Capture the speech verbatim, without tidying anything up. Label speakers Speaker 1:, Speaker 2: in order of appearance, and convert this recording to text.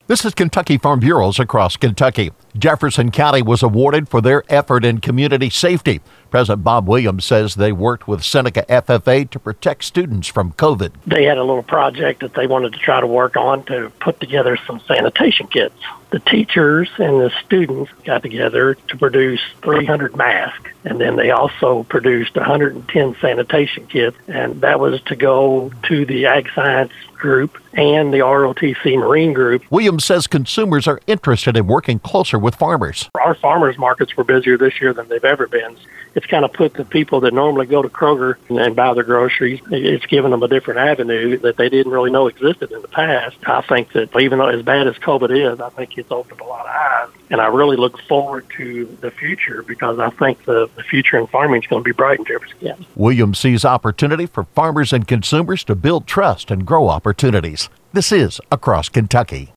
Speaker 1: This is Kentucky Farm Bureaus across Kentucky. Jefferson County was awarded for their effort in community safety. President Bob Williams says they worked with Seneca F F A to protect students from COVID.
Speaker 2: They had a little project that they wanted to try to work on to put together some sanitation kits. The teachers and the students got together to produce three hundred masks, and then they also produced one hundred ten sanitation kits, and that was to go to the Ag Science group and the R O T C Marine group.
Speaker 1: Williams says consumers are interested in working closer with farmers.
Speaker 2: Our farmers markets were busier this year than they've ever been. It's kind of put the people that normally go to Kroger and buy their groceries, it's given them a different avenue that they didn't really know existed in the past. I think that even though as bad as COVID is, I think it's opened a lot of eyes. And I really look forward to the future because I think the, the future in farming is going to be bright in Jefferson County.
Speaker 1: Williams sees opportunity for farmers and consumers to build trust and grow opportunities. This is Across Kentucky.